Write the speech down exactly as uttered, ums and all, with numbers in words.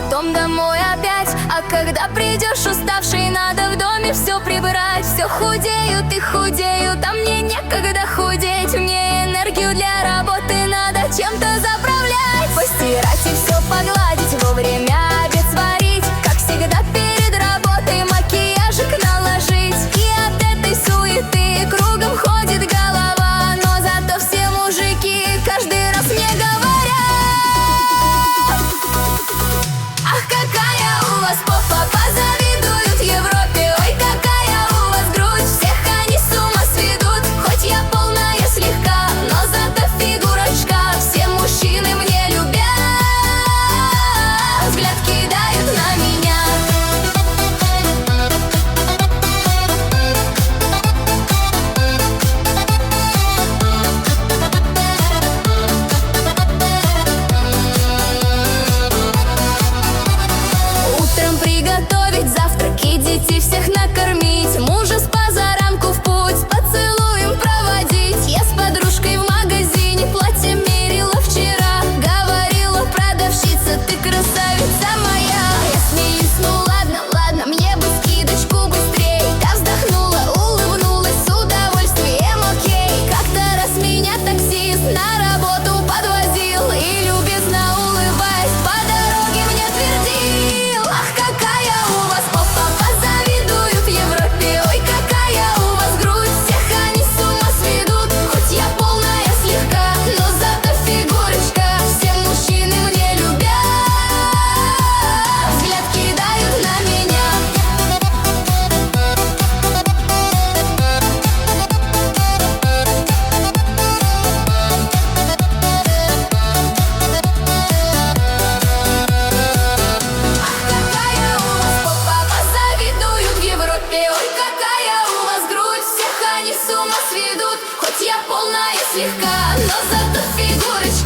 потом домой опять. А когда придешь уставший, надо в доме все прибрать. Все худеют и худеют, а мне некогда худеть. Мне энергию для работы надо чем-то заправлять. Постирать и все погладить, вовремя обед сварить. Как всегда перед работой макияжик наложить. И от этой суеты кругом ходит голова. Но зато все мужики каждый раз мне говорят: ах, какая у вас попа, позавидуют Европе. Ой, какая у вас грудь, всех они с ума сведут. Хоть я полная слегка, но зато фигурочка. Все мужчины мне любят, взгляд кидают на меня. Утром приготовить завтрак и детей всех накормить. Мужа с позаранку в путь с поцелуем проводить. Я с подружкой в магазине платье мерила вчера. Говорила продавщица: ты красавица моя. Я смеюсь: ну ладно, ладно, мне бы скидочку быстрей. Та вздохнула, улыбнулась с удовольствием, окей. Как-то раз меня таксист на работу подвозил и, любезно улыбаясь, по дороге мне твердил: ах, какая у вас попа, позавидуют в Европе. Ой, какая у вас грудь, всех они с ума сведут. Хоть я полная слегка, но зато фигурочка. Все мужчины мне любят, взгляд кидают на меня. Какая у вас попа, позавидуют в Европе. Ой, какая у вас грудь, всех они с ума сведут. Хоть я полная слегка, но зато фигурочка.